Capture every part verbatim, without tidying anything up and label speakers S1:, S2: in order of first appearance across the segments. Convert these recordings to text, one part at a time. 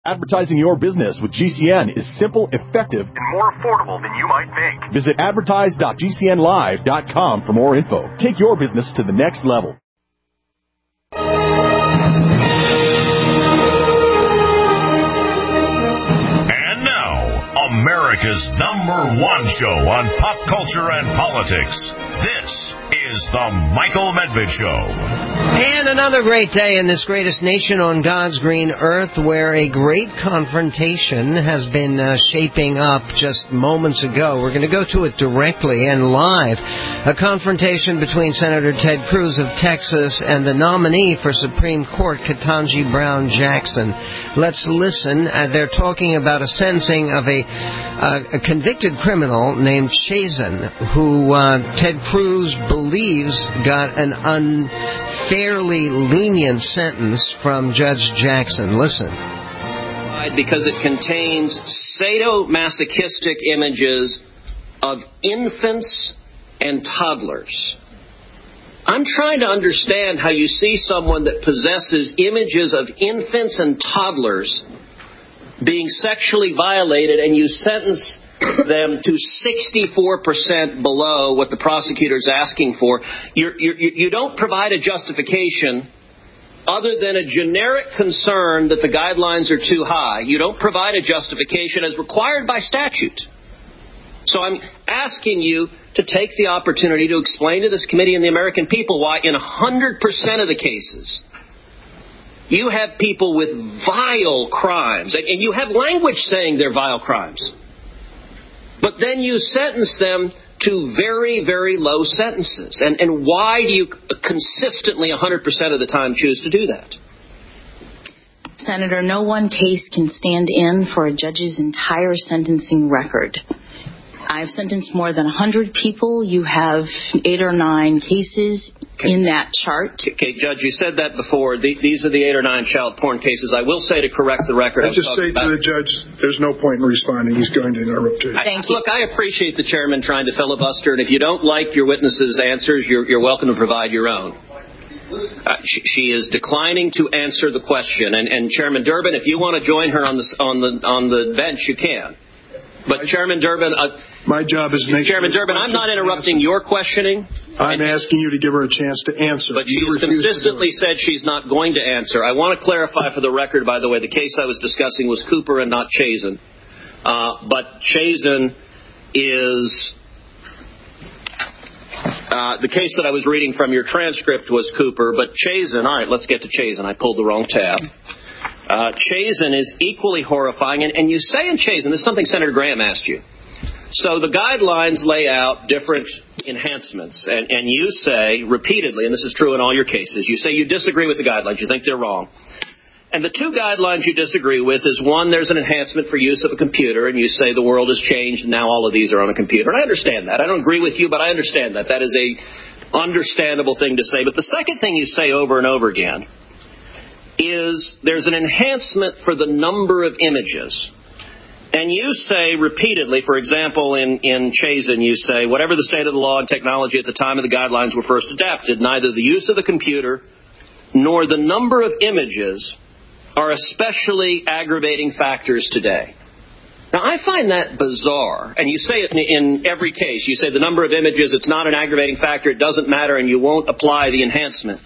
S1: Advertising your business with G C N is simple, effective, and more affordable than you might think. Visit advertise dot g c n live dot com for more info. Take your business to the next level.
S2: And now, America's number one show on pop culture and politics. This is The Michael Medved Show.
S3: And another great day in this greatest nation on God's green earth, where a great confrontation has been uh, shaping up just moments ago. We're going to go to it directly and live. A confrontation between Senator Ted Cruz of Texas and the nominee for Supreme Court, Ketanji Brown Jackson. Let's listen. Uh, they're talking about a sentencing of a, uh, a convicted criminal named Chazen, who uh, Ted Cruz believes got an unfairly lenient sentence from Judge Jackson. Listen.
S4: Because it contains sadomasochistic images of infants and toddlers. I'm trying to understand how you see someone that possesses images of infants and toddlers being sexually violated and you sentence them to sixty-four percent below what the prosecutor's asking for. You're, you're, you don't provide a justification other than a generic concern that the guidelines are too high. You don't provide a justification as required by statute. So I'm asking you to take the opportunity to explain to this committee and the American people why in one hundred percent of the cases you have people with vile crimes, and you have language saying they're vile crimes. But then you sentence them to very, very low sentences. And, and why do you consistently one hundred percent of the time choose to do that?
S5: Senator, no one case can stand in for a judge's entire sentencing record. I've sentenced more than one hundred people. You have eight or nine cases okay. in that chart.
S4: Okay, Judge, you said that before. The, these are the eight or nine child porn cases. I will say to correct the record.
S6: I just say to the judge, there's no point in responding. He's going to interrupt you.
S5: Thank you.
S4: Look, I appreciate the chairman trying to filibuster, and if you don't like your witnesses' answers, you're, you're welcome to provide your own. Uh, she, she is declining to answer the question. And, and Chairman Durbin, if you want to join her on the, on the, on the bench, you can. But Chairman Durbin, uh,
S6: my job is make
S4: Chairman
S6: sure
S4: Durbin, I'm not interrupting your questioning.
S6: I'm asking you to give her a chance to answer.
S4: But she's consistently said she's not going to answer. I want to clarify for the record, by the way, the case I was discussing was Cooper and not Chazen. Uh, but Chazen is uh, the case that I was reading from your transcript was Cooper, but Chazen. All right, let's get to Chazen. I pulled the wrong tab. Uh, Chazen is equally horrifying, and, and you say in Chazen, this is something Senator Graham asked you. So the guidelines lay out different enhancements, and, and you say repeatedly, and this is true in all your cases, you say you disagree with the guidelines, you think they're wrong. And the two guidelines you disagree with is, one, there's an enhancement for use of a computer, and you say the world has changed, and now all of these are on a computer. And I understand that. I don't agree with you, but I understand that. That is a understandable thing to say. But the second thing you say over and over again is there's an enhancement for the number of images. And you say repeatedly, for example, in, in Chazen, you say, whatever the state of the law and technology at the time of the guidelines were first adapted, neither the use of the computer nor the number of images are especially aggravating factors today. Now, I find that bizarre. And you say it in, in every case. You say the number of images, it's not an aggravating factor, it doesn't matter, and you won't apply the enhancement.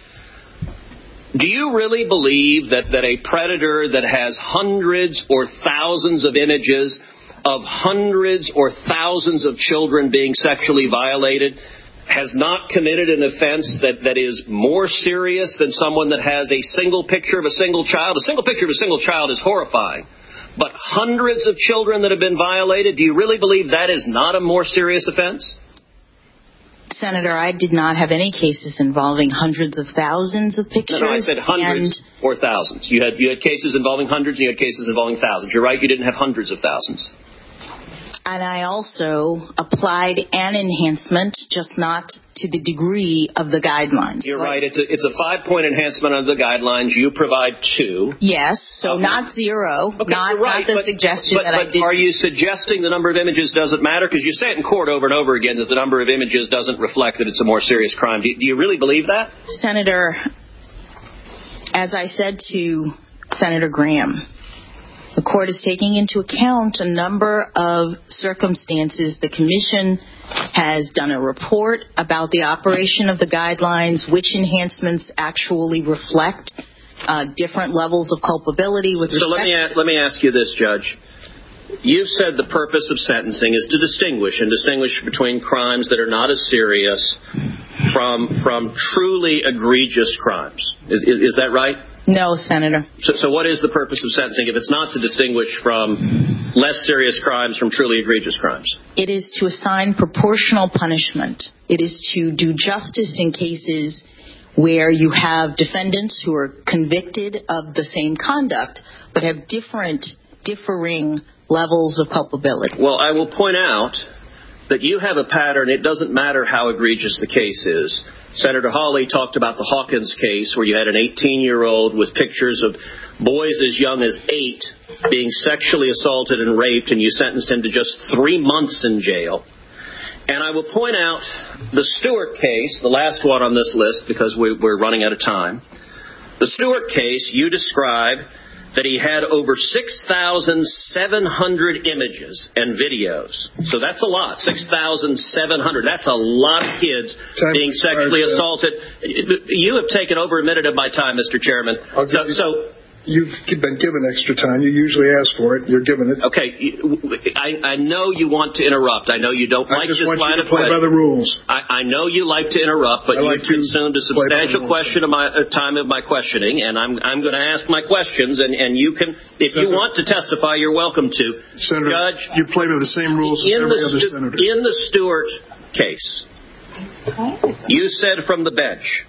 S4: Do you really believe that, that a predator that has hundreds or thousands of images of hundreds or thousands of children being sexually violated has not committed an offense that, that is more serious than someone that has a single picture of a single child? A single picture of a single child is horrifying. But hundreds of children that have been violated, do you really believe that is not a more serious offense?
S5: Senator, I did not have any cases involving hundreds of thousands of pictures.
S4: No, no I said hundreds
S5: and...
S4: or thousands. You had you had cases involving hundreds and you had cases involving thousands. You're right, you didn't have hundreds of thousands.
S5: And I also applied an enhancement, just not to the degree of the guidelines.
S4: You're right. It's a, it's a five-point enhancement under the guidelines. You provide two.
S5: Yes, so
S4: okay.
S5: not zero.
S4: Okay,
S5: not,
S4: right,
S5: not the
S4: but,
S5: suggestion
S4: but,
S5: that
S4: but
S5: I did.
S4: Are you suggesting the number of images doesn't matter? Because you say it in court over and over again that the number of images doesn't reflect that it's a more serious crime. Do, do you really believe that?
S5: Senator, as I said to Senator Graham, court is taking into account a number of circumstances. The commission has done a report about the operation of the guidelines, which enhancements actually reflect uh, different levels of culpability with respect.
S4: So let me a- let me ask you this, Judge. You've said the purpose of sentencing is to distinguish and distinguish between crimes that are not as serious from from truly egregious crimes. Is is, is that right?
S5: No, Senator.
S4: So, so what is the purpose of sentencing if it's not to distinguish from less serious crimes from truly egregious crimes?
S5: It is to assign proportional punishment. It is to do justice in cases where you have defendants who are convicted of the same conduct but have different, differing levels of culpability.
S4: Well, I will point out that you have a pattern. It doesn't matter how egregious the case is. Senator Hawley talked about the Hawkins case where you had an eighteen-year-old with pictures of boys as young as eight being sexually assaulted and raped, and you sentenced him to just three months in jail. And I will point out the Stewart case, the last one on this list because we, we're running out of time. The Stewart case, you describe that he had over six thousand seven hundred images and videos. So that's a lot, six thousand seven hundred. That's a lot of kids
S6: time
S4: being sexually
S6: expired,
S4: assaulted. You have taken over a minute of my time, Mister Chairman.
S6: I'll give
S4: So,
S6: you-
S4: so
S6: You've been given extra time. You usually ask for it. You're given it.
S4: okay, I, I know you want to interrupt. I know you don't
S6: I
S4: like
S6: just
S4: this
S6: want
S4: line
S6: you to
S4: of
S6: play by the
S4: questioning.
S6: rules.
S4: I, I know you like to interrupt, but
S6: I like
S4: you've
S6: to
S4: consumed a
S6: play by the
S4: substantial
S6: rules.
S4: question of my uh, time of my questioning, and I'm I'm going to ask my questions, and, and you can, if you
S6: Senator,
S4: want to testify, you're welcome to.
S6: Senator,
S4: Judge,
S6: you play by the same rules as
S4: in
S6: every
S4: the
S6: other
S4: Stu-
S6: senator.
S4: in the Stewart case, you said from the bench,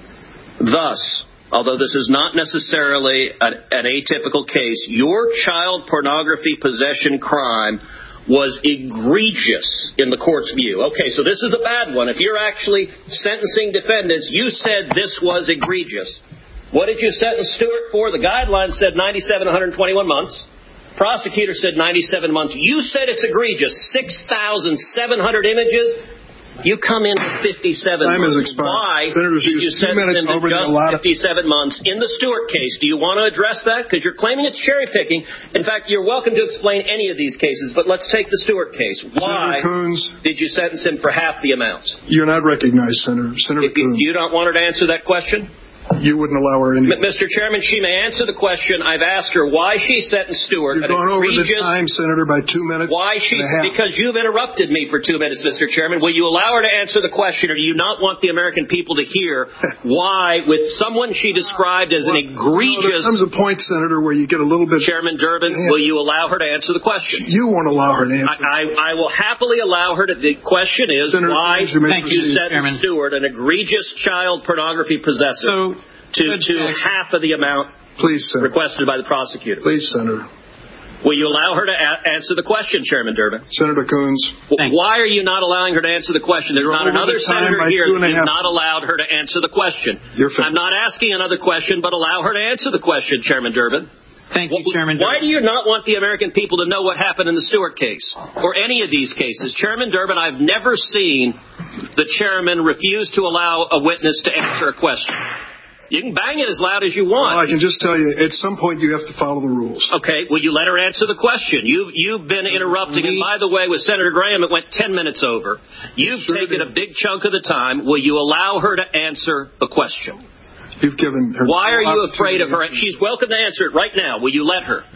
S4: thus, although this is not necessarily an, an atypical case, your child pornography possession crime was egregious in the court's view. Okay, so this is a bad one. If you're actually sentencing defendants, you said this was egregious. What did you sentence Stewart for? The guidelines said ninety-seven, one hundred twenty-one months. Prosecutor said ninety-seven months. You said it's egregious. six thousand seven hundred images. You come in with fifty-seven
S6: Time
S4: months.
S6: has expired.
S4: Why
S6: Senators
S4: did you
S6: use two
S4: sentence
S6: minutes
S4: him to
S6: over
S4: just
S6: a lot of-
S4: fifty-seven months in the Stewart case? Do you want to address that? Because you're claiming it's cherry picking. In fact, you're welcome to explain any of these cases, but let's take the Stewart case. Why
S6: Senator Coons,
S4: did you sentence him for half the amount?
S6: you're not recognized, Senator. Senator
S4: If you,
S6: Coons,
S4: you don't want her to answer that question?
S6: you wouldn't allow her any.
S4: M- Mister Chairman, she may answer the question. I've asked her why she sentenced Stewart.
S6: You've
S4: an
S6: gone over the
S4: egregious-
S6: time, Senator, by two minutes.
S4: Why she?
S6: and a half.
S4: Because you've interrupted me for two minutes, Mister Chairman. Will you allow her to answer the question, or do you not want the American people to hear why, with someone she described as an
S6: Well, you know, there
S4: egregious...
S6: comes a point, Senator, where you get a little bit.
S4: Chairman Durbin,
S6: Yeah.
S4: will you allow her to answer the question?
S6: You won't allow her to
S4: I,
S6: answer.
S4: I, I will happily allow her to. The question is
S6: Senator
S4: why
S6: Coons, you may
S4: you
S6: proceed.
S4: sentenced
S7: Chairman.
S4: Stewart, an egregious child pornography possessor,
S7: So,
S4: to,
S7: Judge
S4: to
S7: Jackson-
S4: half of the amount
S6: Please, Senator.
S4: requested by the prosecutor.
S6: Please, Senator.
S4: Will you allow her to a- answer the question, Chairman Durbin?
S6: Senator Coons.
S4: W-
S7: Thank you.
S4: Why are you not allowing her to answer the question? There's
S6: You're
S4: not
S6: over
S4: another
S6: the time
S4: senator
S6: by
S4: here
S6: two and
S4: that
S6: a
S4: you've
S6: half.
S4: not allowed her to answer the question.
S6: You're finished.
S4: I'm not asking another question, but allow her to answer the question, Chairman Durbin.
S7: Thank you, Chairman.
S4: Why do
S7: Durbin.
S4: you not want the American people to know what happened in the Stewart case or any of these cases? Chairman Durbin, I've never seen the chairman refuse to allow a witness to answer a question. You can bang it as loud as you want.
S6: Well, I can just tell you, at some point you have to follow the rules.
S4: Okay, will you let her answer the question? You've, you've been interrupting. And by the way, with Senator Graham, it went ten minutes over. You've
S6: Sure
S4: taken
S6: did.
S4: a big chunk of the time. Will you allow her to answer the question?
S6: You've given her.
S4: Why are you
S6: opportunity.
S4: afraid of her? She's welcome to answer it right now. Will you let her?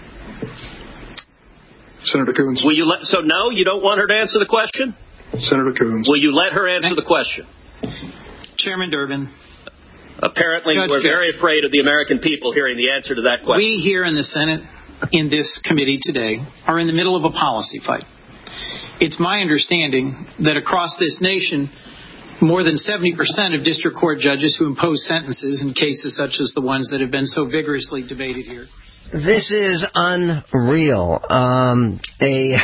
S6: Senator Coons.
S4: Will you let? So no, you don't want her to answer the question?
S6: Senator Coons.
S4: Will you let her answer the question?
S7: Chairman Durbin,
S4: Apparently,
S7: Judge
S4: we're
S7: Jackson.
S4: very afraid of the American people hearing the answer to that question.
S7: we here in the Senate, in this committee today, are in the middle of a policy fight. It's my understanding that across this nation, more than seventy percent of district court judges who impose sentences in cases such as the ones that have been so vigorously debated here.
S3: This is unreal. Um, a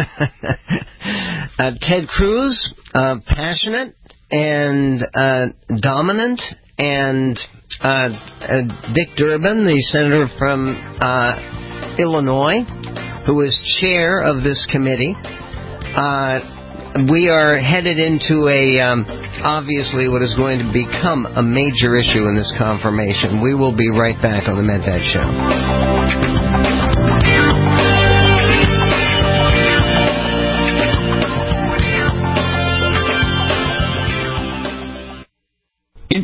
S3: uh, Ted Cruz, uh, passionate and uh, dominant, and uh, uh, Dick Durbin, the senator from uh, Illinois, who is chair of this committee. Uh, we are headed into a, um, obviously, what is going to become a major issue in this confirmation. We will be right back on the Medved Show.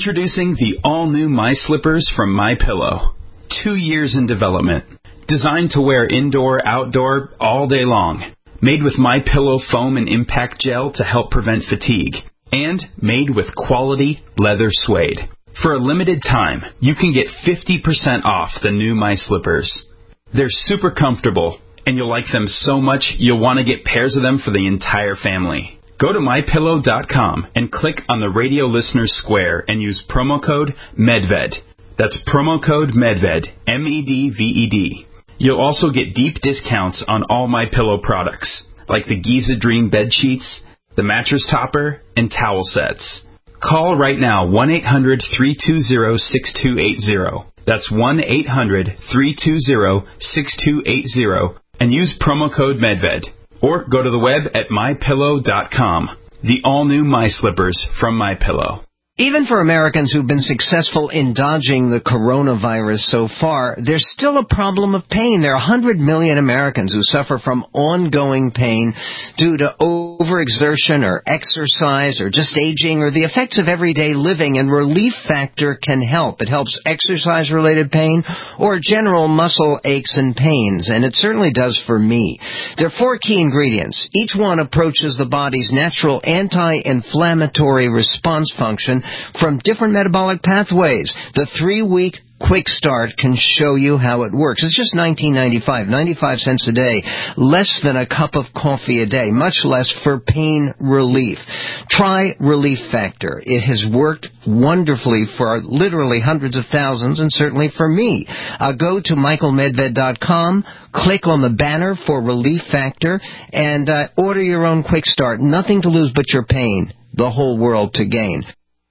S8: Introducing the all-new My Slippers from MyPillow. Two years in development. Designed to wear indoor, outdoor, all day long. Made with MyPillow foam and impact gel to help prevent fatigue. And made with quality leather suede. For a limited time, you can get fifty percent off the new My Slippers. They're super comfortable, and you'll like them so much you'll want to get pairs of them for the entire family. Go to my pillow dot com and click on the radio listeners square and use promo code MEDVED. That's promo code MEDVED, M E D V E D. You'll also get deep discounts on all MyPillow products, like the Giza Dream bed sheets, the mattress topper, and towel sets. Call right now, one eight hundred, three two zero, six two eight zero. That's one eight hundred, three two zero, six two eight zero, and use promo code MEDVED. Or go to the web at my pillow dot com. The all-new My Slippers from MyPillow.
S3: Even for Americans who've been successful in dodging the coronavirus so far, there's still a problem of pain. There are one hundred million Americans who suffer from ongoing pain due to overexertion or exercise or just aging or the effects of everyday living, and Relief Factor can help. It helps exercise-related pain or general muscle aches and pains, and it certainly does for me. There are four key ingredients. Each one approaches the body's natural anti-inflammatory response function from different metabolic pathways. The three-week Quick Start can show you how it works. It's just nineteen ninety-five, ninety-five cents a day, less than a cup of coffee a day, much less for pain relief. Try Relief Factor. It has worked wonderfully for literally hundreds of thousands, and certainly for me. Uh, go to michael medved dot com, click on the banner for Relief Factor, and uh, order your own Quick Start. Nothing to lose but your pain. The whole world to gain.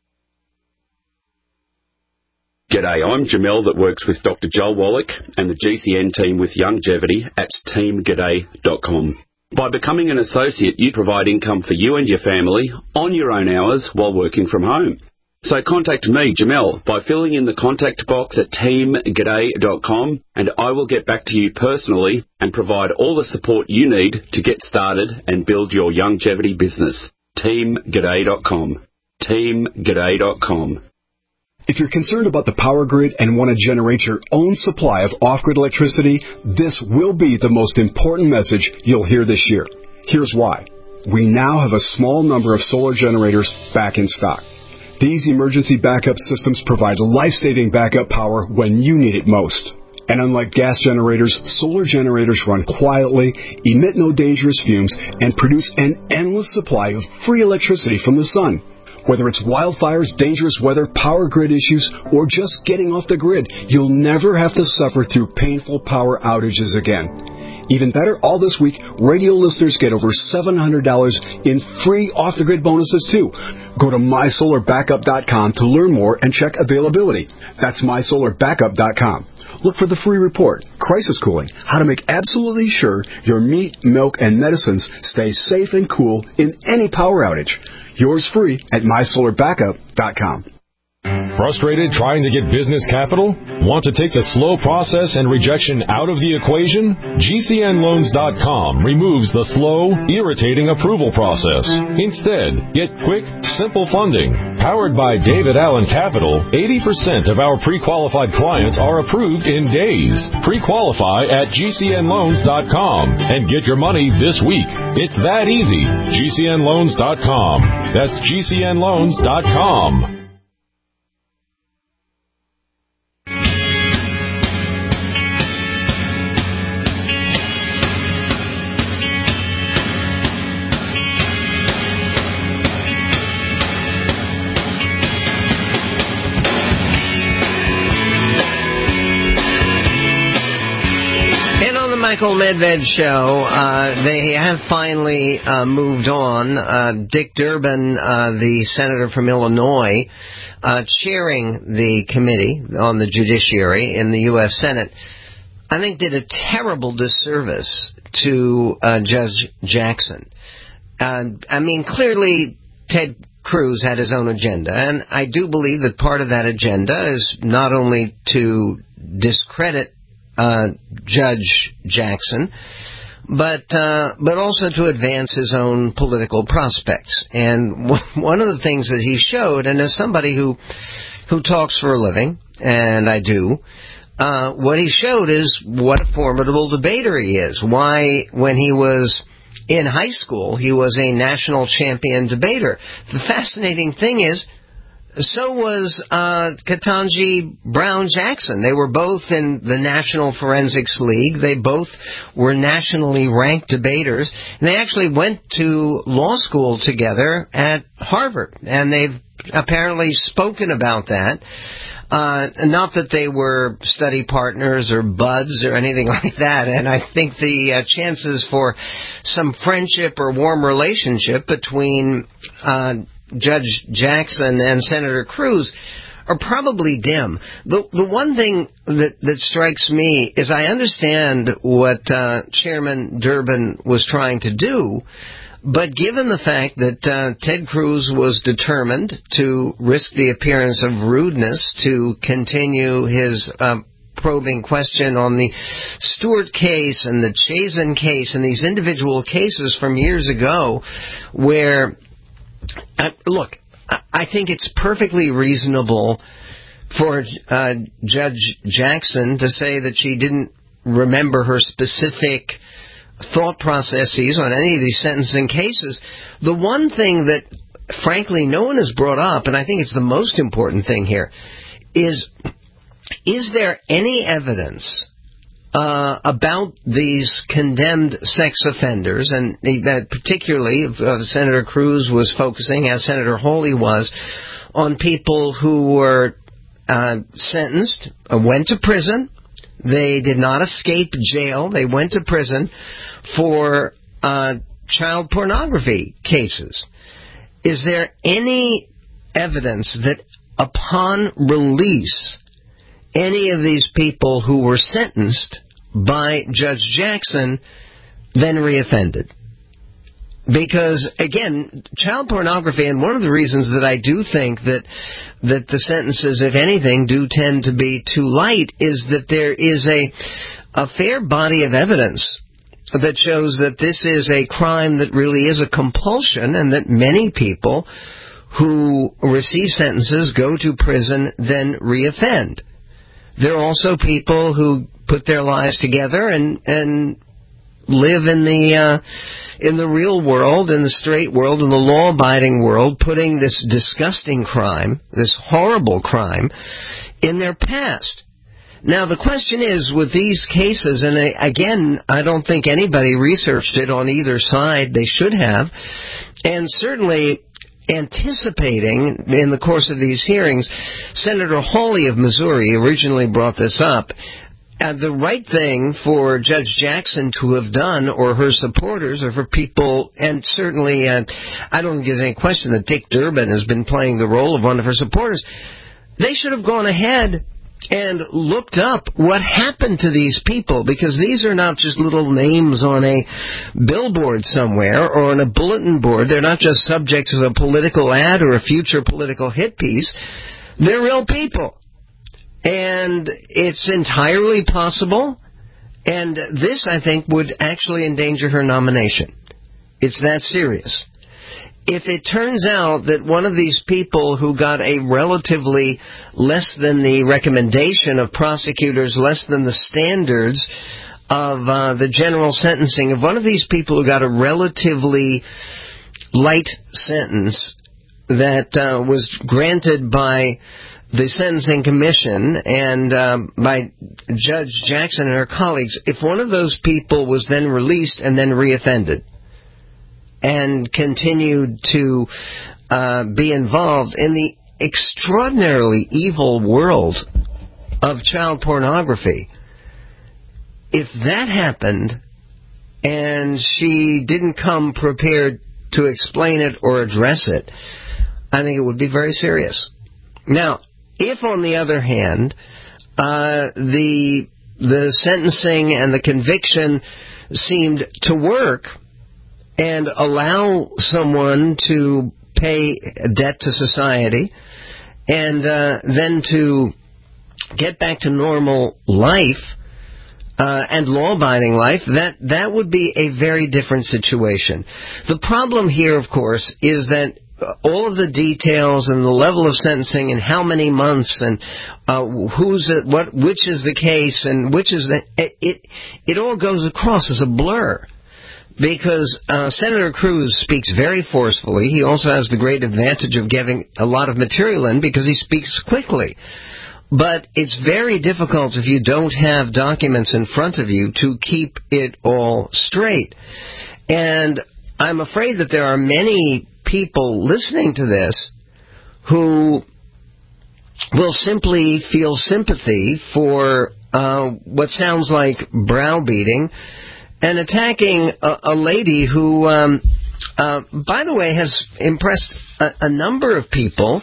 S9: G'day, I'm Jamel that works with Doctor Joel Wallach and the G C N team with Longevity at team g'day dot com. By becoming an associate, you provide income for you and your family on your own hours while working from home. So contact me, Jamel, by filling in the contact box at team g'day dot com, and I will get back to you personally and provide all the support you need to get started and build your longevity business. team g'day dot com. team g'day dot com.
S10: If you're concerned about the power grid and want to generate your own supply of off-grid electricity, this will be the most important message you'll hear this year. Here's why. We now have a small number of solar generators back in stock. These emergency backup systems provide life-saving backup power when you need it most. And unlike gas generators, solar generators run quietly, emit no dangerous fumes, and produce an endless supply of free electricity from the sun. Whether it's wildfires, dangerous weather, power grid issues, or just getting off the grid, you'll never have to suffer through painful power outages again. Even better, all this week, radio listeners get over seven hundred dollars in free off-the-grid bonuses, too. Go to my solar backup dot com to learn more and check availability. That's my solar backup dot com. Look for the free report, Crisis Cooling, how to make absolutely sure your meat, milk, and medicines stay safe and cool in any power outage. Yours free at my solar backup dot com.
S11: Frustrated trying to get business capital? Want to take the slow process and rejection out of the equation? G C N loans dot com removes the slow, irritating approval process. Instead, get quick, simple funding. Powered by David Allen Capital, eighty percent of our pre-qualified clients are approved in days. Pre-qualify at G C N loans dot com and get your money this week. It's that easy. G C N loans dot com. That's G C N loans dot com.
S3: Michael Medved show. Uh, they have finally uh, moved on. Uh, Dick Durbin, uh, the senator from Illinois, uh, chairing the committee on the judiciary in the U S Senate, I think did a terrible disservice to uh, Judge Jackson. Uh, I mean, clearly Ted Cruz had his own agenda, and I do believe that part of that agenda is not only to discredit Uh, Judge Jackson, but uh, but also to advance his own political prospects. And one of the things that he showed, and as somebody who who talks for a living, and I do, uh, what he showed is what a formidable debater he is. Why, when he was in high school, he was a national champion debater. The fascinating thing is, so was uh, Ketanji Brown Jackson. They were both in the National Forensics League. They both were nationally ranked debaters. And they actually went to law school together at Harvard. And they've apparently spoken about that. Uh, not that they were study partners or buds or anything like that. And I think the uh, chances for some friendship or warm relationship between uh Judge Jackson and Senator Cruz are probably dim. The the one thing that, that strikes me is I understand what uh, Chairman Durbin was trying to do, but given the fact that uh, Ted Cruz was determined to risk the appearance of rudeness to continue his uh, probing question on the Stewart case and the Chazen case and these individual cases from years ago where... Uh, look, I think it's perfectly reasonable for uh, Judge Jackson to say that she didn't remember her specific thought processes on any of these sentencing cases. The one thing that, frankly, no one has brought up, and I think it's the most important thing here, is, is there any evidence Uh, about these condemned sex offenders, and that particularly uh, Senator Cruz was focusing, as Senator Hawley was, on people who were uh, sentenced, uh, went to prison. They did not escape jail. They went to prison for uh, child pornography cases. Is there any evidence that upon release, any of these people who were sentenced by Judge Jackson then reoffended? Because, again, child pornography, and one of the reasons that I do think that that the sentences, if anything, do tend to be too light, is that there is a, a fair body of evidence that shows that this is a crime that really is a compulsion, and that many people who receive sentences go to prison, then reoffend. There are also people who put their lives together and and live in the uh, in the real world, in the straight world, in the law-abiding world, putting this disgusting crime, this horrible crime, in their past. Now, the question is, with these cases, and I, again, I don't think anybody researched it on either side. They should have. And certainly, anticipating in the course of these hearings, Senator Hawley of Missouri originally brought this up. Uh, the right thing for Judge Jackson to have done, or her supporters, or for people, and certainly uh, I don't think there's any question that Dick Durbin has been playing the role of one of her supporters, they should have gone ahead and looked up what happened to these people, because these are not just little names on a billboard somewhere or on a bulletin board. They're not just subjects of a political ad or a future political hit piece. They're real people. And it's entirely possible, and this, I think, would actually endanger her nomination. It's that serious. If it turns out that one of these people who got a relatively less than the recommendation of prosecutors, less than the standards of uh, the general sentencing, if one of these people who got a relatively light sentence that uh, was granted by the Sentencing Commission and uh, by Judge Jackson and her colleagues, if one of those people was then released and then reoffended and continued to uh, be involved in the extraordinarily evil world of child pornography, if that happened and she didn't come prepared to explain it or address it, I think it would be very serious. Now, if, on the other hand, uh, the the sentencing and the conviction seemed to work and allow someone to pay a debt to society and uh, then to get back to normal life, uh, and law-abiding life, that, that would be a very different situation. The problem here, of course, is that all of the details and the level of sentencing and how many months and uh, who's it, what, which is the case and which is the it, it, it all goes across as a blur. Because uh, Senator Cruz speaks very forcefully. He also has the great advantage of getting a lot of material in because he speaks quickly. But it's very difficult if you don't have documents in front of you to keep it all straight. And I'm afraid that there are many people listening to this who will simply feel sympathy for uh, what sounds like browbeating and attacking a, a lady who, um, uh, by the way, has impressed a, a number of people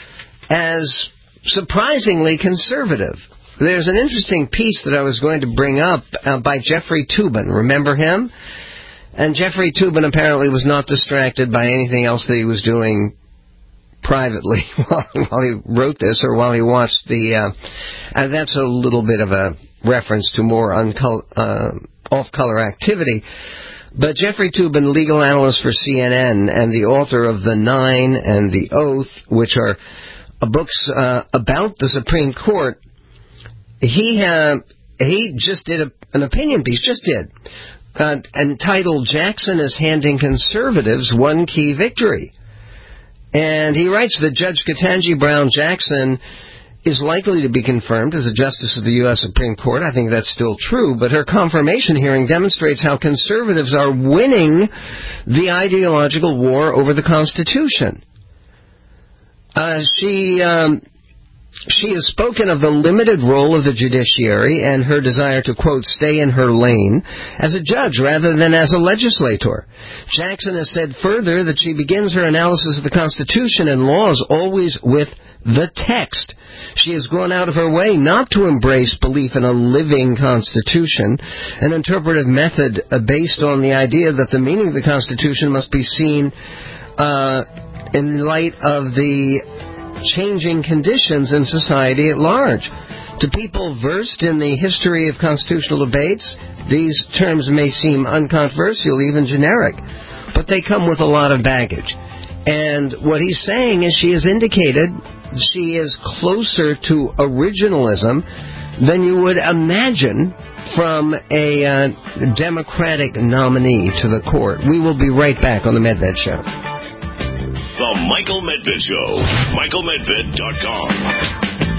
S3: as surprisingly conservative. There's an interesting piece that I was going to bring up uh, by Jeffrey Toobin. Remember him? And Jeffrey Toobin apparently was not distracted by anything else that he was doing privately while, while he wrote this or while he watched the... Uh, and that's a little bit of a reference to more uncol- uh, off-color activity. But Jeffrey Toobin, legal analyst for C N N and the author of The Nine and The Oath, which are uh, books uh, about the Supreme Court, he uh, he just did a, an opinion piece, just did, uh, entitled Jackson is Handing Conservatives One Key Victory. And he writes that Judge Ketanji Brown Jackson is likely to be confirmed as a justice of the U S Supreme Court. I think that's still true, but her confirmation hearing demonstrates how conservatives are winning the ideological war over the Constitution. Uh, she um, she has spoken of the limited role of the judiciary and her desire to, quote, stay in her lane as a judge rather than as a legislator. Jackson has said further that she begins her analysis of the Constitution and laws always with the text. She has gone out of her way not to embrace belief in a living Constitution, an interpretive method based on the idea that the meaning of the Constitution must be seen uh, in light of the changing conditions in society at large. To people versed in the history of constitutional debates, these terms may seem uncontroversial, even generic, but they come with a lot of baggage. And what he's saying is she has indicated she is closer to originalism than you would imagine from a uh, Democratic nominee to the court. We will be right back on the Medved Show.
S2: The Michael Medved Show. Michael Medved dot com.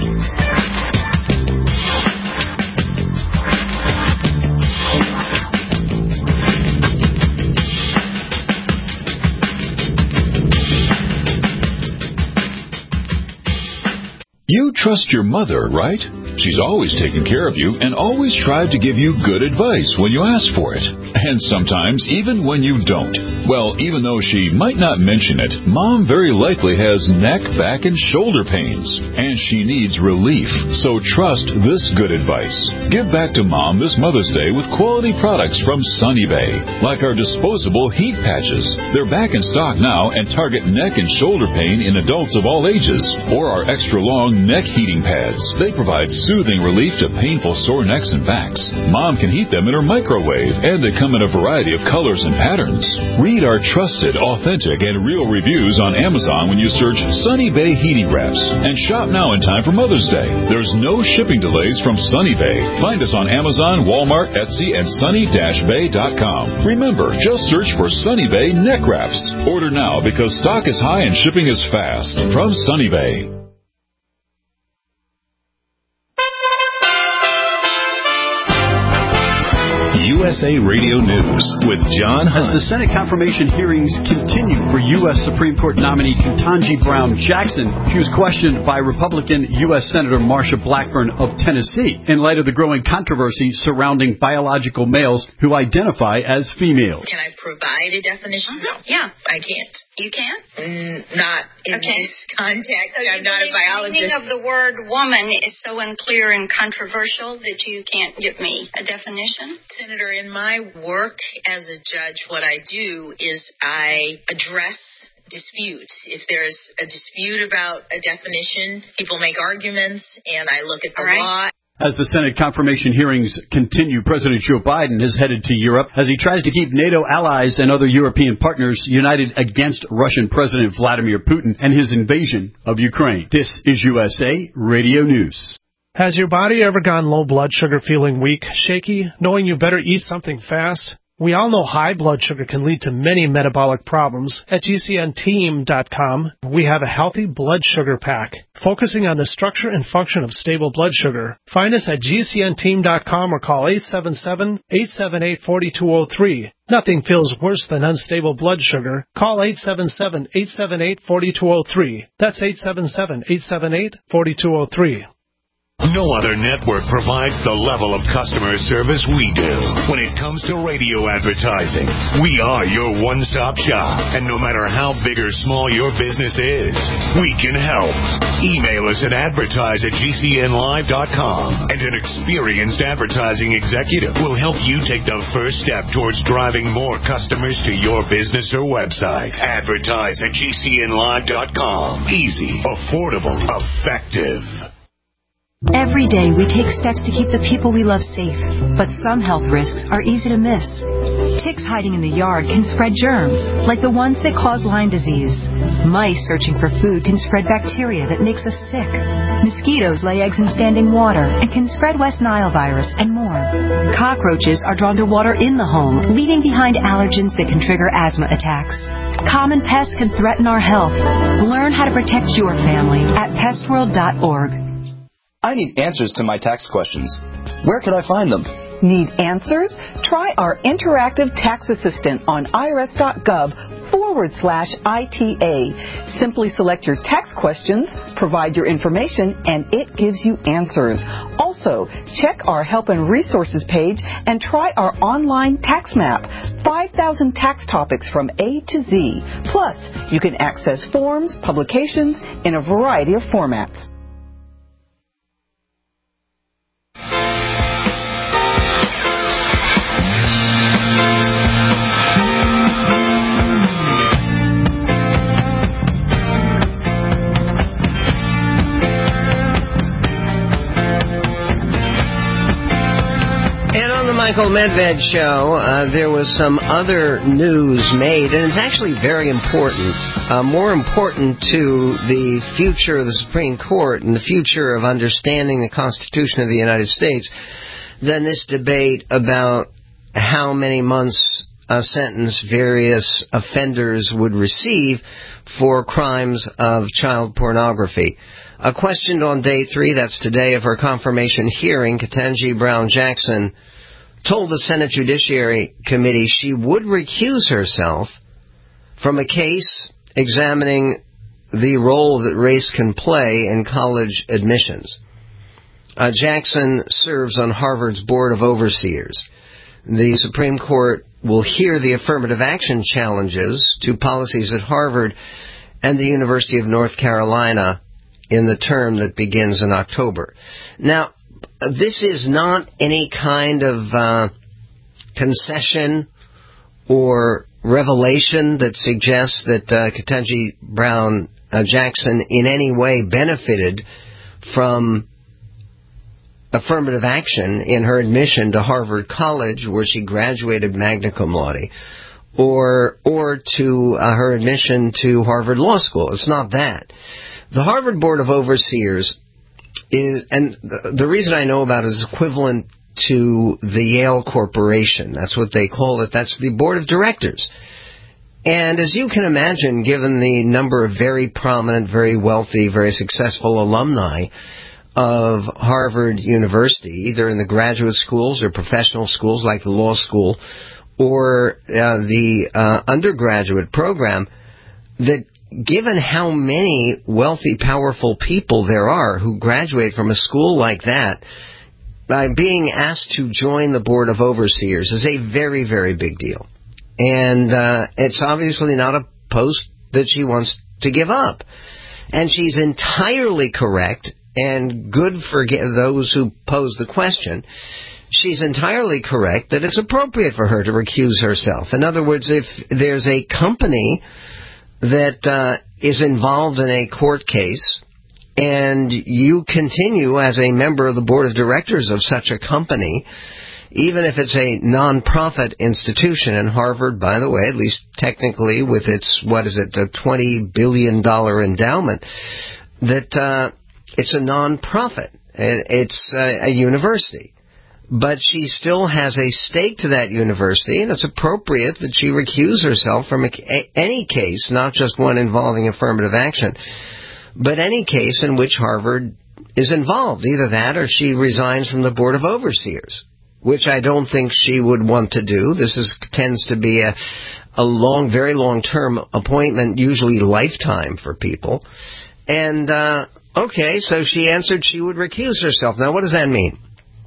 S12: You trust your mother, right? She's always taken care of you and always tried to give you good advice when you ask for it. And sometimes even when you don't. Well, even though she might not mention it, Mom very likely has neck, back, and shoulder pains. And she needs relief. So trust this good advice. Give back to Mom this Mother's Day with quality products from Sunny Bay. Like our disposable heat patches. They're back in stock now and target neck and shoulder pain in adults of all ages. Or our extra long neck heating pads. They provide soothing relief to painful sore necks and backs. Mom can heat them in her microwave, and they come in a variety of colors and patterns. Read our trusted, authentic, and real reviews on Amazon when you search Sunny Bay Heating Wraps. And shop now in time for Mother's Day. There's no shipping delays from Sunny Bay. Find us on Amazon, Walmart, Etsy, and sunny dash bay dot com. Remember, just search for Sunny Bay Neck Wraps. Order now because stock is high and shipping is fast. From Sunny Bay.
S2: U S A Radio News with John Hunt.
S13: As the Senate confirmation hearings continue for U S Supreme Court nominee Ketanji Brown Jackson, she was questioned by Republican U S Senator Marsha Blackburn of Tennessee in light of the growing controversy surrounding biological males who identify as females.
S14: Can I provide a definition? No. Yeah, I can't. You can? Mm, not in okay. this context. So I'm not a biologist.
S15: The meaning of the word woman is so unclear and controversial that you can't give me a definition?
S14: Senator, in my work as a judge, what I do is I address disputes. If there's a dispute about a definition, people make arguments, and I look at the right. law.
S13: As the Senate confirmation hearings continue, President Joe Biden is headed to Europe as he tries to keep NATO allies and other European partners united against Russian President Vladimir Putin and his invasion of Ukraine. This is U S A Radio News.
S16: Has your body ever gone low blood sugar, feeling weak, shaky, knowing you better eat something fast? We all know high blood sugar can lead to many metabolic problems. At G C N team dot com, we have a healthy blood sugar pack, focusing on the structure and function of stable blood sugar. Find us at G C N team dot com or call eight seven seven, eight seven eight, four two zero three. Nothing feels worse than unstable blood sugar. Call eight seven seven, eight seven eight, four two zero three. That's eight seven seven, eight seven eight, four two zero three.
S2: No other network provides the level of customer service we do. When it comes to radio advertising, we are your one-stop shop. And no matter how big or small your business is, we can help. Email us at advertise at G C N live dot com, and an experienced advertising executive will help you take the first step towards driving more customers to your business or website. Advertise at G C N live dot com. Easy, affordable, effective.
S17: Every day we take steps to keep the people we love safe, but some health risks are easy to miss. Ticks hiding in the yard can spread germs, like the ones that cause Lyme disease. Mice searching for food can spread bacteria that makes us sick. Mosquitoes lay eggs in standing water and can spread West Nile virus and more. Cockroaches are drawn to water in the home, leaving behind allergens that can trigger asthma attacks. Common pests can threaten our health. Learn how to protect your family at pest world dot org.
S18: I need answers to my tax questions. Where can I find them?
S19: Need answers? Try our interactive tax assistant on irs.gov forward slash ITA. Simply select your tax questions, provide your information, and it gives you answers. Also, check our help and resources page and try our online tax map. five thousand tax topics from A to Z. Plus, you can access forms, publications in a variety of formats.
S3: Michael Medved Show, uh, there was some other news made, and it's actually very important, uh, more important to the future of the Supreme Court and the future of understanding the Constitution of the United States than this debate about how many months a sentence various offenders would receive for crimes of child pornography. Uh, questioned on day three, that's today, of her confirmation hearing, Ketanji Brown Jackson told the Senate Judiciary Committee she would recuse herself from a case examining the role that race can play in college admissions. Uh, Jackson serves on Harvard's Board of Overseers. The Supreme Court will hear the affirmative action challenges to policies at Harvard and the University of North Carolina in the term that begins in October. Now, this is not any kind of uh, concession or revelation that suggests that uh, Ketanji Brown uh, Jackson in any way benefited from affirmative action in her admission to Harvard College, where she graduated magna cum laude, or or to uh, her admission to Harvard Law School. It's not that. The Harvard Board of Overseers is, and the reason I know about it is equivalent to the Yale Corporation. That's what they call it. That's the Board of Directors. And as you can imagine, given the number of very prominent, very wealthy, very successful alumni of Harvard University, either in the graduate schools or professional schools like the law school, or uh, the uh, undergraduate program, that given how many wealthy, powerful people there are who graduate from a school like that, by being asked to join the Board of Overseers is a very, very big deal. And uh, it's obviously not a post that she wants to give up. And she's entirely correct, and good for those who pose the question, she's entirely correct that it's appropriate for her to recuse herself. In other words, if there's a company that uh, is involved in a court case and you continue as a member of the board of directors of such a company, even if it's a nonprofit institution, and Harvard, by the way, at least technically with its, what is it, a twenty billion dollars endowment, that uh, it's a nonprofit. It's a, a university. But she still has a stake to that university, and it's appropriate that she recuse herself from a, any case, not just one involving affirmative action, but any case in which Harvard is involved. Either that or she resigns from the Board of Overseers, which I don't think she would want to do. This is tends to be a, a long, very long-term appointment, usually lifetime for people. And, uh, okay, so she answered she would recuse herself. Now, what does that mean?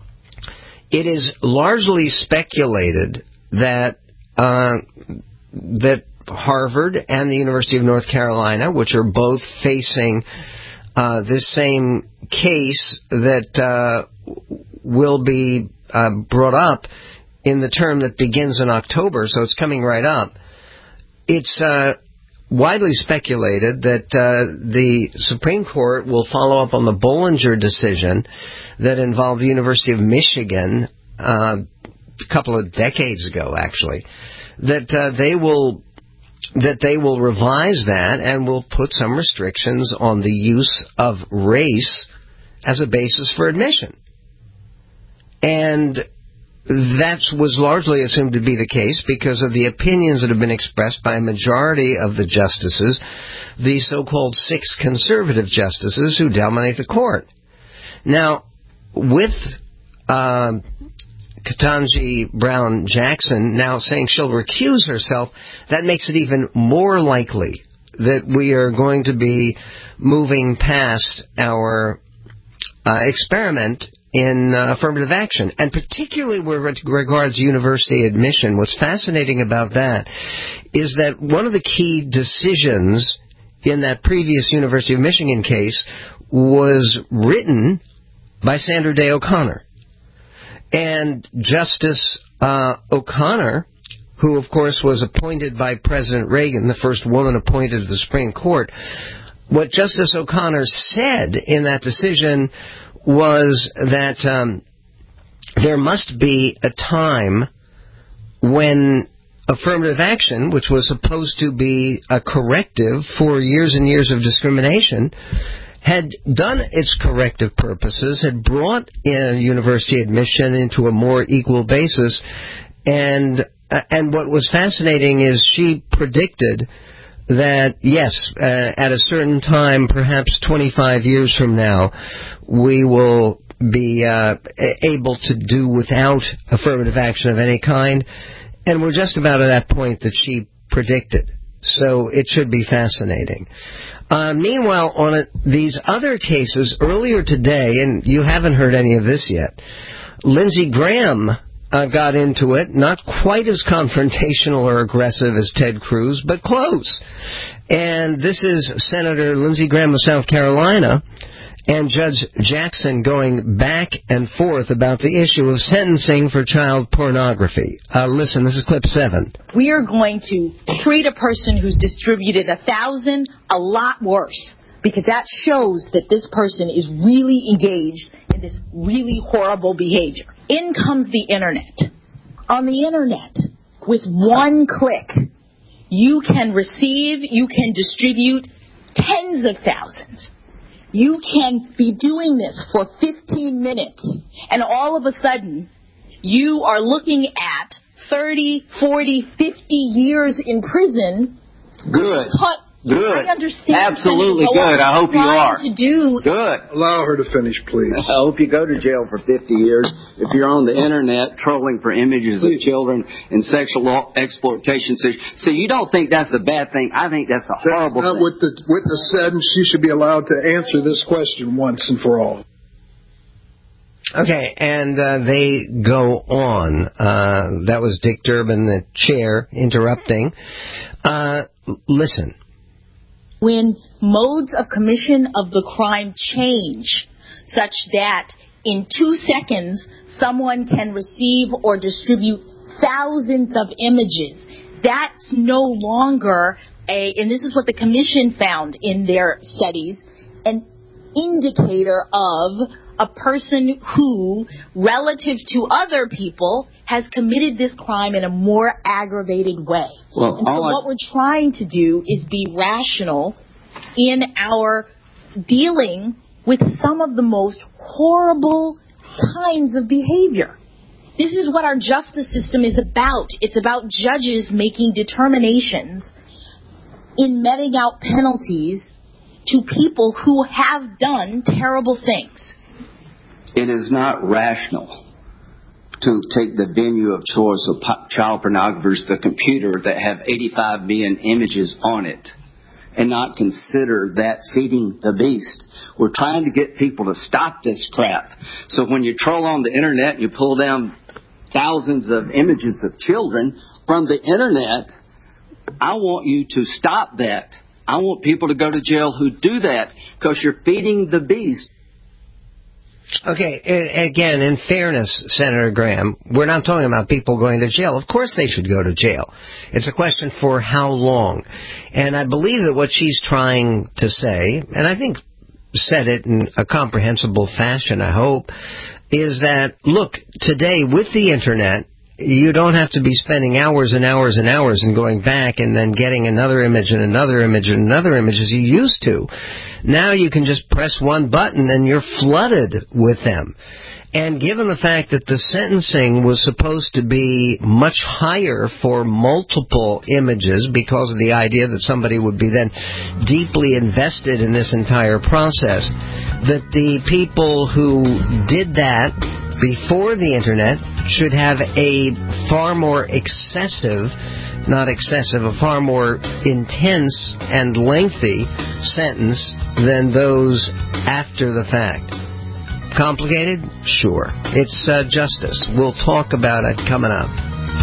S3: It is largely speculated that uh, that Harvard and the University of North Carolina, which are both facing uh, this same case that uh, will be uh, brought up in the term that begins in October, so it's coming right up. It's uh, widely speculated that uh, the Supreme Court will follow up on the Bollinger decision that involved the University of Michigan uh, a couple of decades ago, actually, that uh, they will that they will revise that and will put some restrictions on the use of race as a basis for admission. And that was largely assumed to be the case because of the opinions that have been expressed by a majority of the justices, the so-called six conservative justices who dominate the court. Now, with uh, Ketanji Brown Jackson now saying she'll recuse herself, that makes it even more likely that we are going to be moving past our uh, experiment in uh, affirmative action, and particularly where it regards university admission. What's fascinating about that is that one of the key decisions in that previous University of Michigan case was written by Sandra Day O'Connor. And Justice uh, O'Connor, who of course was appointed by President Reagan, the first woman appointed to the Supreme Court, what Justice O'Connor said in that decision was that um, there must be a time when affirmative action, which was supposed to be a corrective for years and years of discrimination, had done its corrective purposes, had brought in university admission into a more equal basis. And uh, and what was fascinating is she predicted that, yes, uh, at a certain time, perhaps twenty-five years from now, we will be uh, able to do without affirmative action of any kind. And we're just about at that point that she predicted. So it should be fascinating. Uh, meanwhile, on a, these other cases, earlier today, and you haven't heard any of this yet, Lindsey Graham uh, got into it, not quite as confrontational or aggressive as Ted Cruz, but close. And this is Senator Lindsey Graham of South Carolina and Judge Jackson going back and forth about the issue of sentencing for child pornography. Uh, listen, this is clip seven.
S5: We are going to treat a person who's distributed a thousand a lot worse, because that shows that this person is really engaged in this really horrible behavior. In comes the Internet. On the Internet, with one click, you can receive, you can distribute tens of thousands. You can be doing this for fifteen minutes, and all of a sudden, you are looking at thirty, forty, fifty years in prison.
S20: Good.
S5: Cut.
S20: Good.
S5: I understand.
S20: Absolutely good. I hope you are.
S5: To do.
S20: Good.
S6: Allow her to finish, please.
S20: I hope you go to jail for fifty years if you're on the Internet trolling for images please. of children and sexual exploitation. So you don't think that's a bad thing? I think that's a horrible
S6: that's not
S20: thing.
S6: what the witness said, and she should be allowed to answer this question once and for all.
S3: Okay, and uh, they go on. Uh, that was Dick Durbin, the chair, interrupting. Uh, listen.
S5: When modes of commission of the crime change such that in two seconds someone can receive or distribute thousands of images, that's no longer a, and this is what the commission found in their studies, and indicator of a person who, relative to other people, has committed this crime in a more aggravated way.
S20: Well,
S5: and so
S20: I...
S5: what we're trying to do is be rational in our dealing with some of the most horrible kinds of behavior. This is what our justice system is about. It's about judges making determinations in meting out penalties to people who have done terrible things.
S20: It is not rational to take the venue of choice of po- child pornographers, the computer that have eighty-five million images on it, and not consider that feeding the beast. We're trying to get people to stop this crap. So when you troll on the internet and you pull down thousands of images of children from the internet, I want you to stop that. I want people to go to jail who do that, because you're feeding the beast.
S3: Okay, again, in fairness, Senator Graham, we're not talking about people going to jail. Of course they should go to jail. It's a question for how long. And I believe that what she's trying to say, and I think said it in a comprehensible fashion, I hope, is that, look, today with the Internet, you don't have to be spending hours and hours and hours and going back and then getting another image and another image and another image as you used to. Now you can just press one button and you're flooded with them. And given the fact that the sentencing was supposed to be much higher for multiple images because of the idea that somebody would be then deeply invested in this entire process, that the people who did that before the Internet should have a far more excessive, not excessive, a far more intense and lengthy sentence than those after the fact. Complicated? Sure. It's uh, justice. We'll talk about it coming up.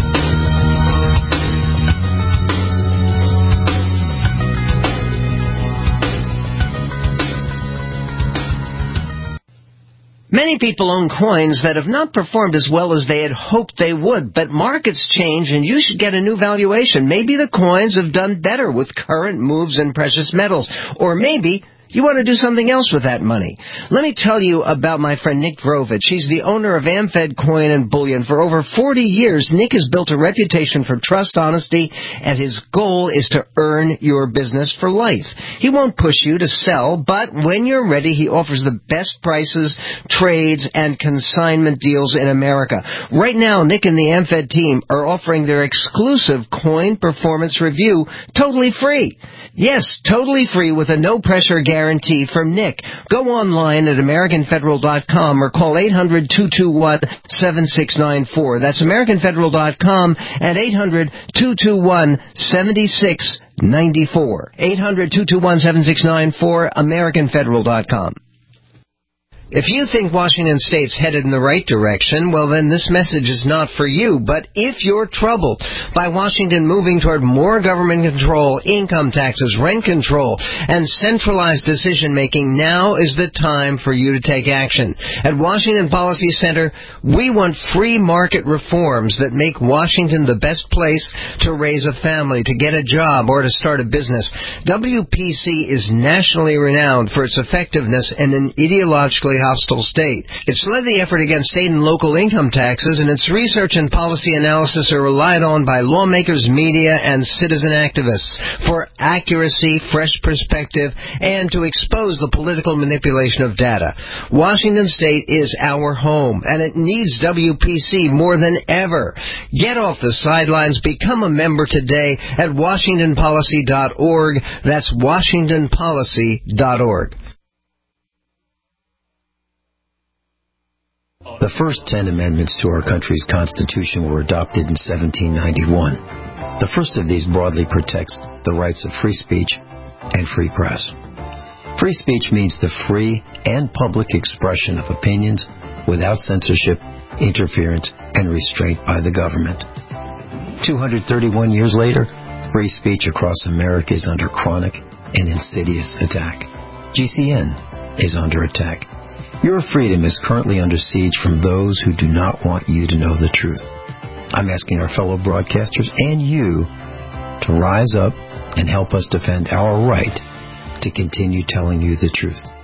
S3: Many people own coins that have not performed as well as they had hoped they would, but markets change and you should get a new valuation. Maybe the coins have done better with current moves in precious metals, or maybe you want to do something else with that money. Let me tell you about my friend Nick Vrovich. He's the owner of AmFed Coin and Bullion. For over forty years, Nick has built a reputation for trust, honesty, and his goal is to earn your business for life. He won't push you to sell, but when you're ready, he offers the best prices, trades, and consignment deals in America. Right now, Nick and the AmFed team are offering their exclusive coin performance review totally free. Yes, totally free with a no-pressure guarantee from Nick. Go online at American Federal dot com or call eight hundred, two two one, seven six nine four. That's American Federal dot com and eight hundred, two two one, seven six nine four. eight hundred, two two one, seven six nine four, American Federal dot com. If you think Washington State's headed in the right direction, well then this message is not for you. But if you're troubled by Washington moving toward more government control, income taxes, rent control, and centralized decision-making, now is the time for you to take action. At Washington Policy Center, we want free market reforms that make Washington the best place to raise a family, to get a job, or to start a business. W P C is nationally renowned for its effectiveness in an ideologically hostile state. It's led the effort against state and local income taxes, and its research and policy analysis are relied on by lawmakers, media, and citizen activists for accuracy, fresh perspective, and to expose the political manipulation of data. Washington State is our home, and it needs W P C more than ever. Get off the sidelines. Become a member today at washington policy dot org. That's washington policy dot org.
S21: The first ten amendments to our country's Constitution were adopted in seventeen ninety-one. The first of these broadly protects the rights of free speech and free press. Free speech means the free and public expression of opinions without censorship, interference, and restraint by the government. two hundred thirty-one years later, free speech across America is under chronic and insidious attack. G C N is under attack. Your freedom is currently under siege from those who do not want you to know the truth. I'm asking our fellow broadcasters and you to rise up and help us defend our right to continue telling you the truth.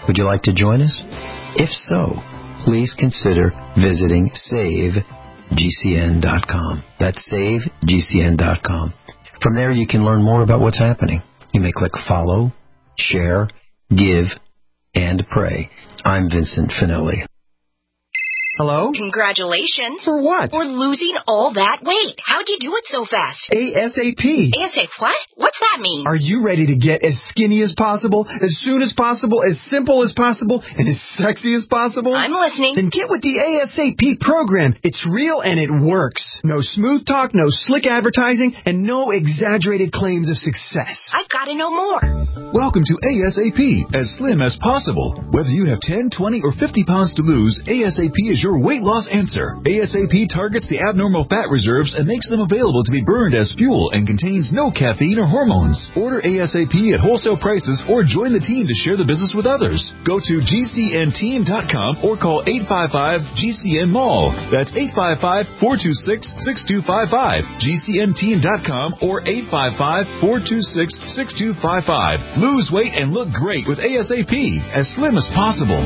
S21: Would you like to join us? If so, please consider visiting save G C N dot com. That's save G C N dot com. From there, you can learn more about what's happening. You may click follow, share, give, and pray. I'm Vincent Finelli.
S1: Hello?
S22: Congratulations.
S1: For what?
S22: For losing all that weight. How'd you do it so fast?
S1: ASAP.
S22: ASAP what? What's that mean?
S1: Are you ready to get as skinny as possible, as soon as possible, as simple as possible, and as sexy as possible?
S22: I'm listening.
S1: Then get with the ASAP program. It's real and it works. No smooth talk, no slick advertising, and no exaggerated claims of success.
S22: I've got to know more.
S12: Welcome to ASAP, as slim as possible. Whether you have ten, twenty, or fifty pounds to lose, ASAP is your weight loss answer. ASAP targets the abnormal fat reserves and makes them available to be burned as fuel and contains no caffeine or hormones. Order ASAP at wholesale prices or join the team to share the business with others. Go to G C N team dot com or call eight five five G C N mall. That's eight five five, four two six, six two five five. G C N team dot com or eight five five, four two six, six two five five. Lose weight and look great with ASAP, as slim as possible.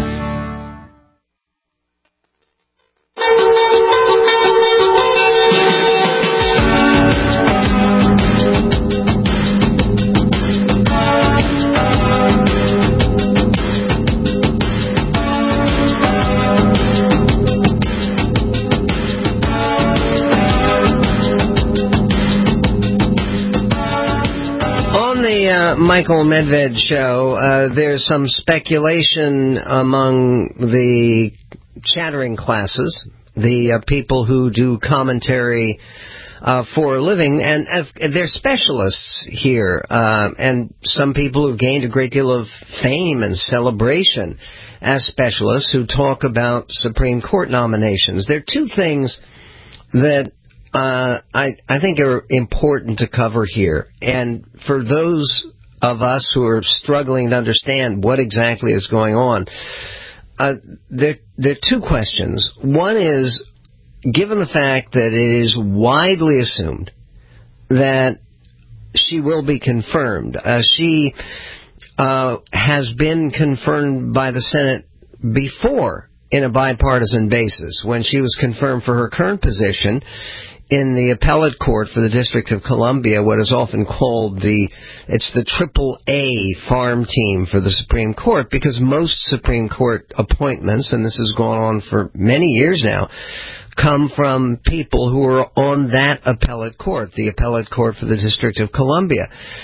S3: Uh, Michael Medved show, uh, there's some speculation among the chattering classes, the uh, people who do commentary uh, for a living, and uh, they're specialists here, uh, and some people who've gained a great deal of fame and celebration as specialists who talk about Supreme Court nominations. There are two things that Uh, I, I think are important to cover here. And for those of us who are struggling to understand what exactly is going on, uh, there, there are two questions. One is, given the fact that it is widely assumed that she will be confirmed, uh, she uh, has been confirmed by the Senate before in a bipartisan basis. When she was confirmed for her current position in the appellate court for the District of Columbia, what is often called the, it's the triple A farm team for the Supreme Court, because most Supreme Court appointments, and this has gone on for many years now, come from people who are on that appellate court, the appellate court for the District of Columbia.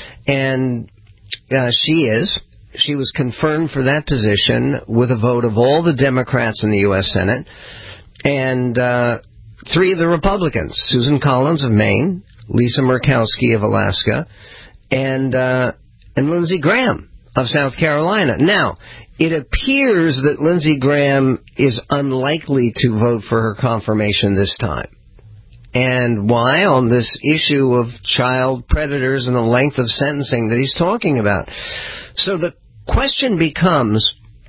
S3: And uh, she is. She was confirmed for that position with a vote of all the Democrats in the U S Senate, and uh three of the Republicans, Susan Collins of Maine, Lisa Murkowski of Alaska, and uh, and Lindsey Graham of South Carolina. Now, it appears that Lindsey Graham is unlikely to vote for her confirmation this time. And why? On this issue of child predators and the length of sentencing that he's talking about. So the question becomes,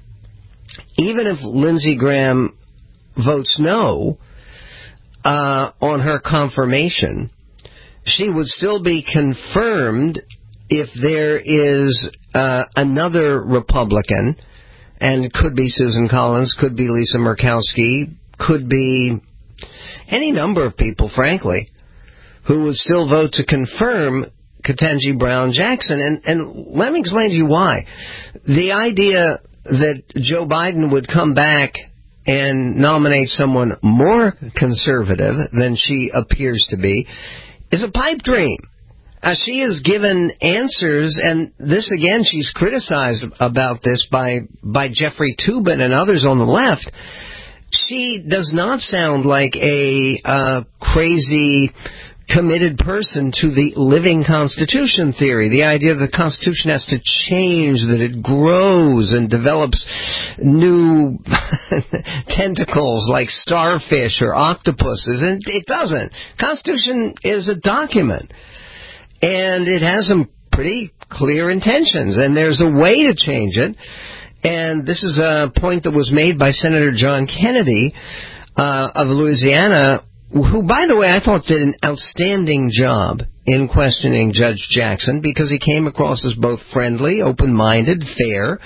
S3: even if Lindsey Graham votes no, Uh, on her confirmation, she would still be confirmed if there is uh, another Republican, and it could be Susan Collins, could be Lisa Murkowski, could be any number of people, frankly, who would still vote to confirm Ketanji Brown Jackson. And, and let me explain to you why. The idea that Joe Biden would come back and nominate someone more conservative than she appears to be is a pipe dream. Uh, she has given answers, and this again, she's criticized about this by, by Jeffrey Toobin and others on the left. She does not sound like a uh, crazy, committed person to the living Constitution theory, the idea that the Constitution has to change, that it grows and develops new tentacles like starfish or octopuses, and it doesn't. Constitution is a document, and it has some pretty clear intentions, and there's a way to change it, and this is a point that was made by Senator John Kennedy uh, of Louisiana, who, by the way, I thought did an outstanding job in questioning Judge Jackson because he came across as both friendly, open-minded, fair,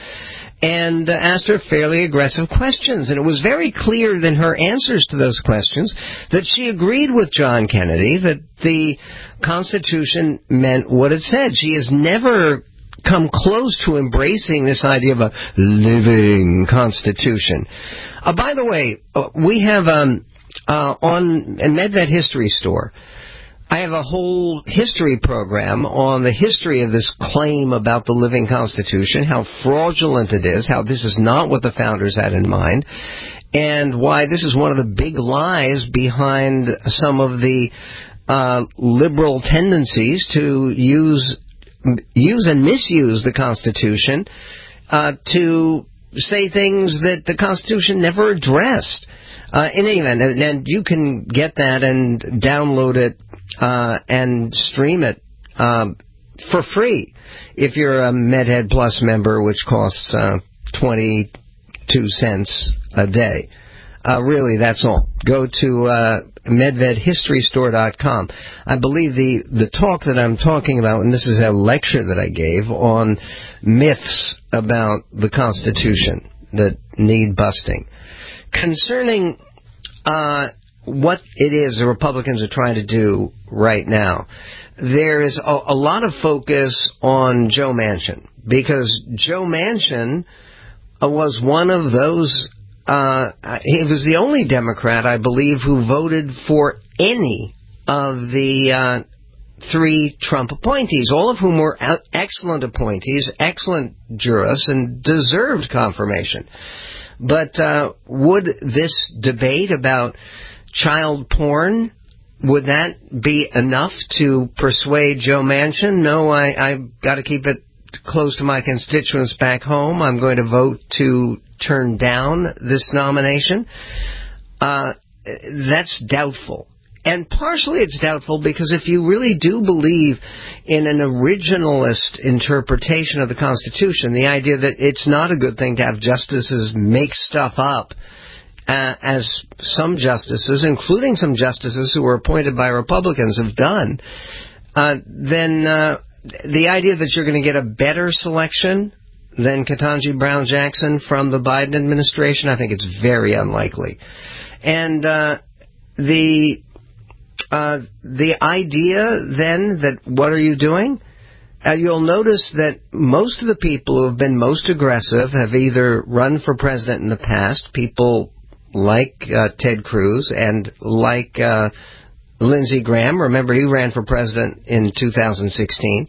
S3: and uh, asked her fairly aggressive questions. And it was very clear in her answers to those questions that she agreed with John Kennedy that the Constitution meant what it said. She has never come close to embracing this idea of a living Constitution. Uh, by the way, uh, we have um, uh, on a MedVet History Store, I have a whole history program on the history of this claim about the living Constitution, how fraudulent it is, how this is not what the founders had in mind, and why this is one of the big lies behind some of the uh, liberal tendencies to use use and misuse the Constitution uh, to say things that the Constitution never addressed. Uh, in any event, and, and you can get that and download it uh, and stream it um, for free if you're a MedHead Plus member, which costs uh, twenty-two cents a day. Uh, really, that's all. Go to uh, medved history store dot com. I believe the, the talk that I'm talking about, and this is a lecture that I gave on myths about the Constitution that need busting. Concerning uh, what it is the Republicans are trying to do right now, there is a, a lot of focus on Joe Manchin, because Joe Manchin uh, was one of those, uh, he was the only Democrat, I believe, who voted for any of the uh, three Trump appointees, all of whom were excellent appointees, excellent jurists, and deserved confirmation. But uh, would this debate about child porn, would that be enough to persuade Joe Manchin? No, I, I've got to keep it close to my constituents back home. I'm going to vote to turn down this nomination. Uh, that's doubtful. And partially it's doubtful because if you really do believe in an originalist interpretation of the Constitution, the idea that it's not a good thing to have justices make stuff up, uh, as some justices, including some justices who were appointed by Republicans, have done, uh, then uh, the idea that you're going to get a better selection than Ketanji Brown Jackson from the Biden administration, I think it's very unlikely. And uh, the... Uh, the idea, then, that what are you doing? Uh, you'll notice that most of the people who have been most aggressive have either run for president in the past, people like uh, Ted Cruz and like uh, Lindsey Graham. Remember, he ran for president in two thousand sixteen.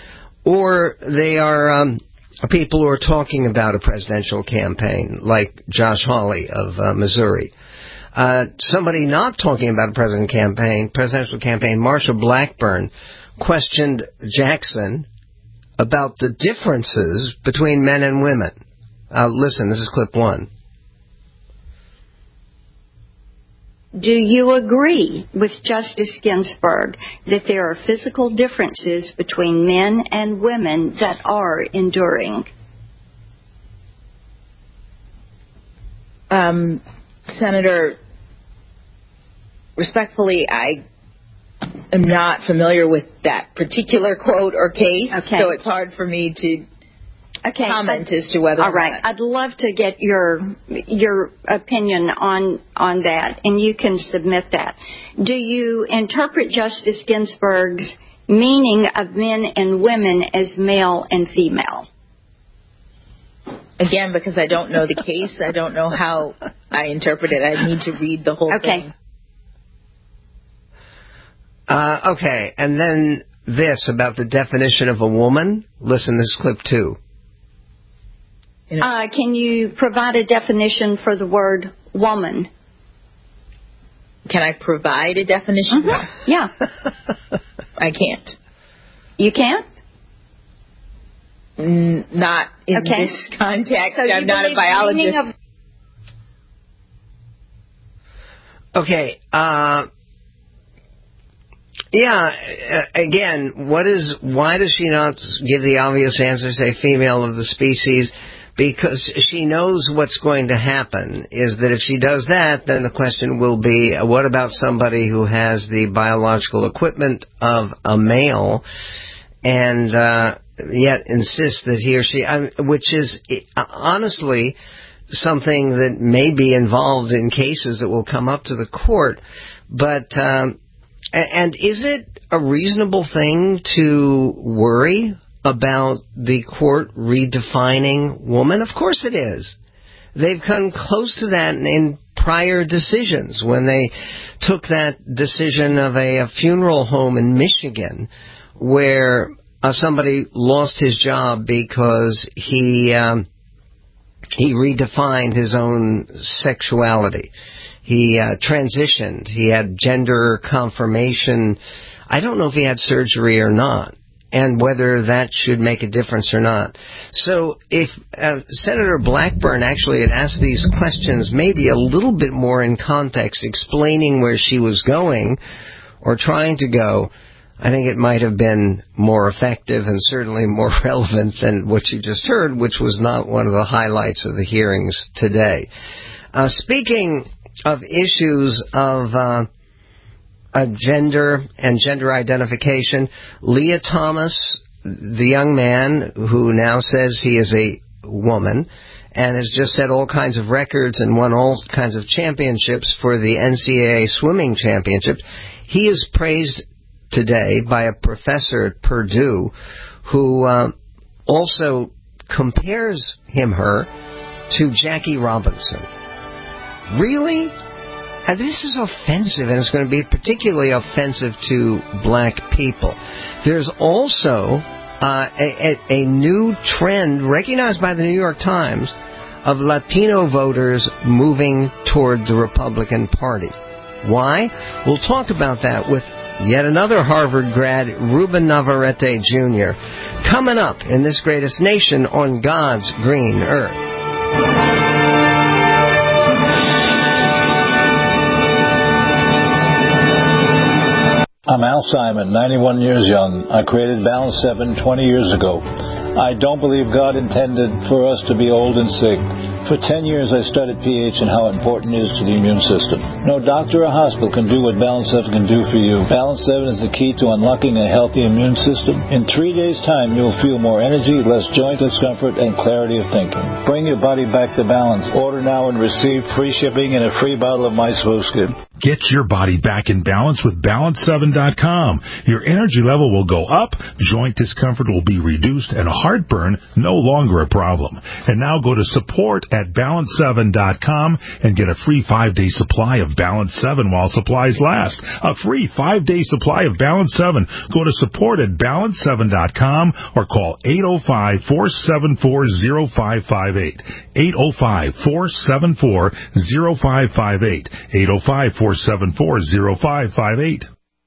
S3: Or they are um, people who are talking about a presidential campaign, like Josh Hawley of uh, Missouri. Uh, somebody not talking about a president campaign, presidential campaign, Marsha Blackburn, questioned Jackson about the differences between men and women. Uh, listen, this is clip one.
S4: Do you agree with Justice Ginsburg that there are physical differences between men and women that are enduring?
S7: Um... Senator, respectfully, I am not familiar with that particular quote or case, okay. So it's hard for me to okay, comment but, as to whether.
S4: All right, I'd love to get your your opinion on on that, and you can submit that. Do you interpret Justice Ginsburg's meaning of men and women as male and female?
S7: Again, because I don't know the case, I don't know how I interpret it. I need to read the whole
S4: okay.
S7: thing.
S3: Uh, okay, and then this about the definition of a woman. Listen, this is clip two.
S4: Uh, can you provide a definition for the word woman?
S7: Can I provide a definition?
S4: Mm-hmm. Yeah.
S7: I can't.
S4: You can't?
S7: Not in
S4: okay.
S7: this context.
S4: So
S7: I'm not a biologist.
S4: Of-
S3: okay. Uh, yeah. Uh, again, what is? Why does she not give the obvious answer? Say female of the species, because she knows what's going to happen, is that if she does that, then the question will be, what about somebody who has the biological equipment of a male and uh, yet insists that he or she, I, which is honestly something that may be involved in cases that will come up to the court. But, um, and is it a reasonable thing to worry about the court redefining woman? Of course it is. They've come close to that in prior decisions when they took that decision of a, a funeral home in Michigan where uh, somebody lost his job because he um, he redefined his own sexuality. He uh, transitioned. He had gender confirmation. I don't know if he had surgery or not, and whether that should make a difference or not. So if uh, Senator Blackburn actually had asked these questions maybe a little bit more in context, explaining where she was going or trying to go, I think it might have been more effective and certainly more relevant than what you just heard, which was not one of the highlights of the hearings today. Uh, speaking of issues of uh, uh, gender and gender identification, Leah Thomas, the young man who now says he is a woman and has just set all kinds of records and won all kinds of championships for the N C double A swimming championships, he is praised today by a professor at Purdue who uh, also compares him, her, to Jackie Robinson. Really? And this is offensive, and it's going to be particularly offensive to black people. There's also uh, a, a, a new trend recognized by the New York Times of Latino voters moving toward the Republican Party. Why? We'll talk about that with yet another Harvard grad, Ruben Navarrete Junior, coming up in This Greatest Nation on God's Green Earth.
S8: I'm Al Simon, ninety-one years young. I created Balance seven twenty years ago. I don't believe God intended for us to be old and sick. For ten years I studied pH and how important it is to the immune system. No doctor or hospital can do what Balance seven can do for you. Balance seven is the key to unlocking a healthy immune system. In three days' time, you'll feel more energy, less joint discomfort, and clarity of thinking. Bring your body back to balance. Order now and receive free shipping and a free bottle of My Skin.
S9: Get your body back in balance with balance seven dot com. Your energy level will go up, joint discomfort will be reduced, and heartburn no longer a problem. And now go to support at balance seven dot com and get a free five-day supply of Balance seven while supplies last. A free five-day supply of Balance seven. Go to support at balance seven dot com or call eight oh five, four seven four, oh five five eight. eight oh five, four seven four, oh five five eight. eight oh five, four seven four, oh five five eight.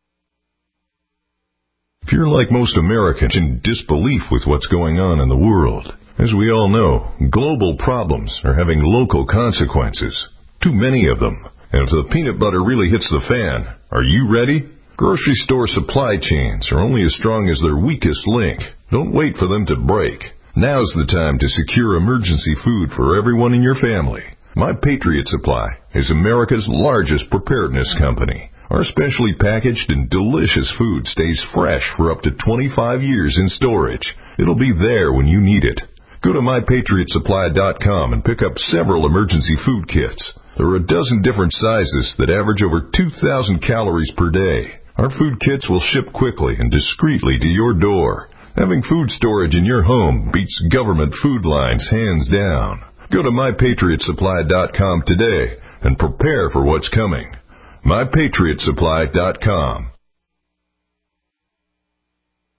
S23: If you're like most Americans in disbelief with what's going on in the world, as we all know, global problems are having local consequences. Too many of them. And if the peanut butter really hits the fan, are you ready? Grocery store supply chains are only as strong as their weakest link. Don't wait for them to break. Now's the time to secure emergency food for everyone in your family. My Patriot Supply is America's largest preparedness company. Our specially packaged and delicious food stays fresh for up to twenty-five years in storage. It'll be there when you need it. Go to my patriot supply dot com and pick up several emergency food kits. There are a dozen different sizes that average over two thousand calories per day. Our food kits will ship quickly and discreetly to your door. Having food storage in your home beats government food lines hands down. Go to my patriot supply dot com today and prepare for what's coming. my patriot supply dot com.